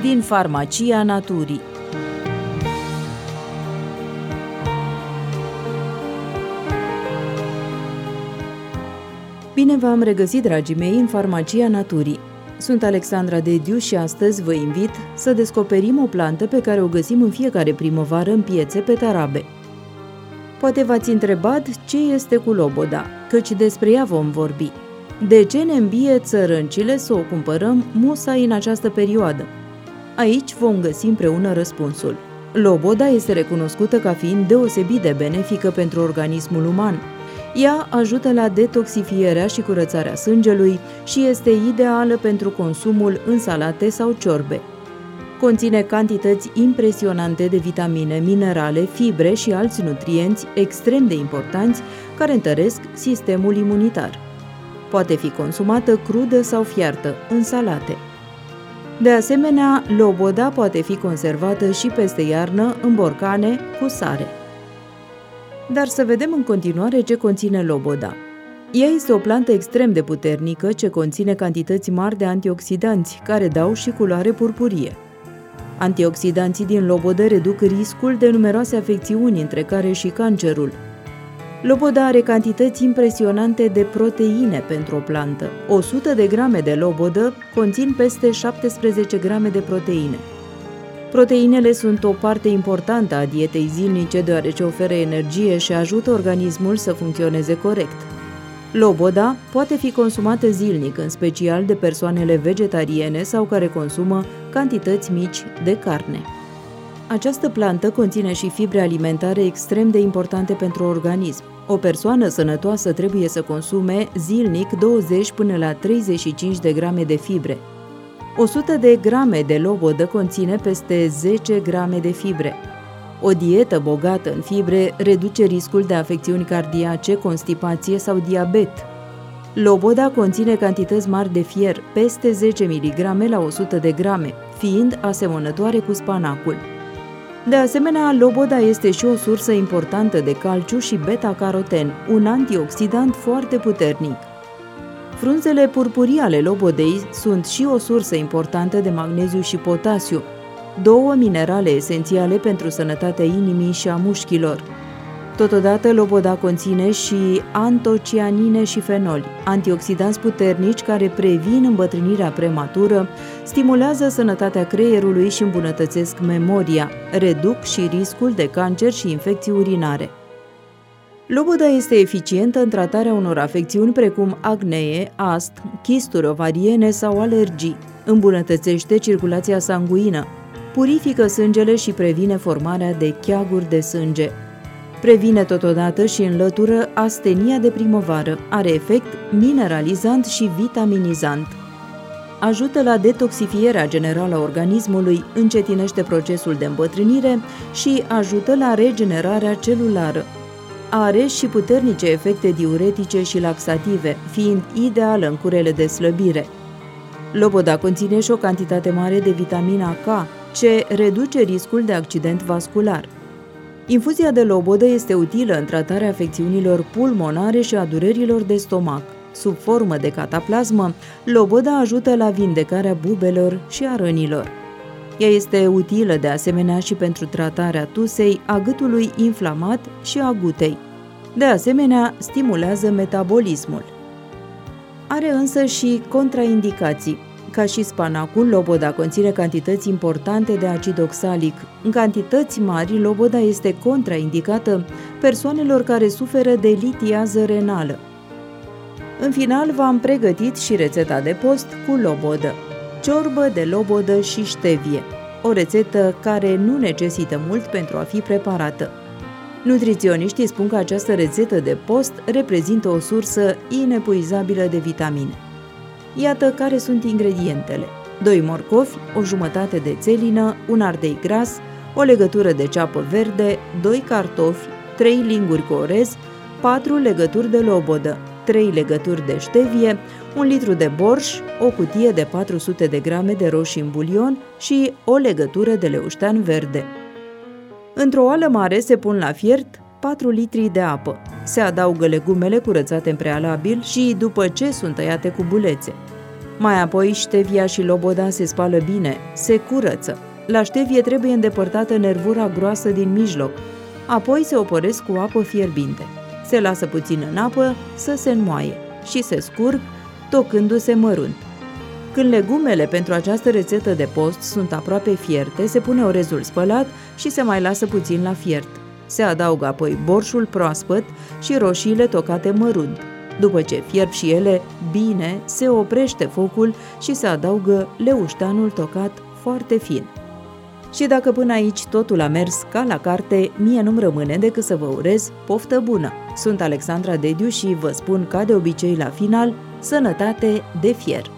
din Farmacia Naturii. Bine v-am regăsit, dragii mei, în Farmacia Naturii. Sunt Alexandra Dediu și astăzi vă invit să descoperim o plantă pe care o găsim în fiecare primăvară în piețe pe tarabe. Poate v-ați întrebat ce este cu loboda, căci despre ea vom vorbi. De ce ne îmbie țărâncile să o cumpărăm musai în această perioadă? Aici vom găsi împreună răspunsul. Loboda este recunoscută ca fiind deosebit de benefică pentru organismul uman. Ea ajută la detoxifierea și curățarea sângelui și este ideală pentru consumul în salate sau ciorbe. Conține cantități impresionante de vitamine, minerale, fibre și alți nutrienți extrem de importanți care întăresc sistemul imunitar. Poate fi consumată crudă sau fiartă, în salate. De asemenea, loboda poate fi conservată și peste iarnă în borcane cu sare. Dar să vedem în continuare ce conține loboda. Ea este o plantă extrem de puternică ce conține cantități mari de antioxidanți, care dau și culoare purpurie. Antioxidanții din lobodă reduc riscul de numeroase afecțiuni, între care și cancerul. Loboda are cantități impresionante de proteine pentru o plantă. 100 de grame de lobodă conțin peste 17 grame de proteine. Proteinele sunt o parte importantă a dietei zilnice, deoarece oferă energie și ajută organismul să funcționeze corect. Loboda poate fi consumată zilnic, în special de persoanele vegetariene sau care consumă cantități mici de carne. Această plantă conține și fibre alimentare extrem de importante pentru organism. O persoană sănătoasă trebuie să consume zilnic 20 până la 35 de grame de fibre. 100 de grame de lobodă conține peste 10 grame de fibre. O dietă bogată în fibre reduce riscul de afecțiuni cardiace, constipație sau diabet. Loboda conține cantități mari de fier, peste 10 mg la 100 de grame, fiind asemănătoare cu spanacul. De asemenea, loboda este și o sursă importantă de calciu și beta-caroten, un antioxidant foarte puternic. Frunzele purpurii ale lobodei sunt și o sursă importantă de magneziu și potasiu, două minerale esențiale pentru sănătatea inimii și a mușchilor. Totodată, loboda conține și antocianine și fenoli, antioxidanți puternici care previn îmbătrânirea prematură, stimulează sănătatea creierului și îmbunătățesc memoria, reduc și riscul de cancer și infecții urinare. Loboda este eficientă în tratarea unor afecțiuni precum acnee, astm, chisturi ovariene sau alergii, îmbunătățește circulația sanguină, purifică sângele și previne formarea de cheaguri de sânge. Previne totodată și înlătură astenia de primăvară, are efect mineralizant și vitaminizant. Ajută la detoxifierea generală a organismului, încetinește procesul de îmbătrânire și ajută la regenerarea celulară. Are și puternice efecte diuretice și laxative, fiind ideală în curele de slăbire. Loboda conține și o cantitate mare de vitamina K, ce reduce riscul de accident vascular. Infuzia de lobodă este utilă în tratarea afecțiunilor pulmonare și a durerilor de stomac. Sub formă de cataplasmă, loboda ajută la vindecarea bubelor și a rănilor. Ea este utilă de asemenea și pentru tratarea tusei, a gâtului inflamat și a gutei. De asemenea, stimulează metabolismul. Are însă și contraindicații. Ca și spanacul, loboda conține cantități importante de acid oxalic. În cantități mari, loboda este contraindicată persoanelor care suferă de litiază renală. În final, v-am pregătit și rețeta de post cu lobodă. Ciorbă de lobodă și ștevie. O rețetă care nu necesită mult pentru a fi preparată. Nutriționiștii spun că această rețetă de post reprezintă o sursă inepuizabilă de vitamine. Iată care sunt ingredientele: 2 morcovi, o jumătate de țelină, un ardei gras, o legătură de ceapă verde, 2 cartofi, 3 linguri cu orez, 4 legături de lobodă, 3 legături de ștevie, 1 litru de borș, o cutie de 400 de grame de roșii în bulion și o legătură de leuștean verde. Într-o oală mare se pun la fiert 4 litri de apă. Se adaugă legumele curățate în prealabil și după ce sunt tăiate cu bulețe. Mai apoi, ștevia și loboda se spală bine, se curăță. La ștevie trebuie îndepărtată nervura groasă din mijloc. Apoi se opăresc cu apă fierbinte. Se lasă puțin în apă să se înmoaie și se scurg, tocându-se mărunt. Când legumele pentru această rețetă de post sunt aproape fierte, se pune orezul spălat și se mai lasă puțin la fiert. Se adaugă apoi borșul proaspăt și roșiile tocate mărunt. După ce fierb și ele bine, se oprește focul și se adaugă leușteanul tocat foarte fin. Și dacă până aici totul a mers ca la carte, mie nu-mi rămâne decât să vă urez poftă bună. Sunt Alexandra Dediu și vă spun ca de obicei la final, sănătate de fier!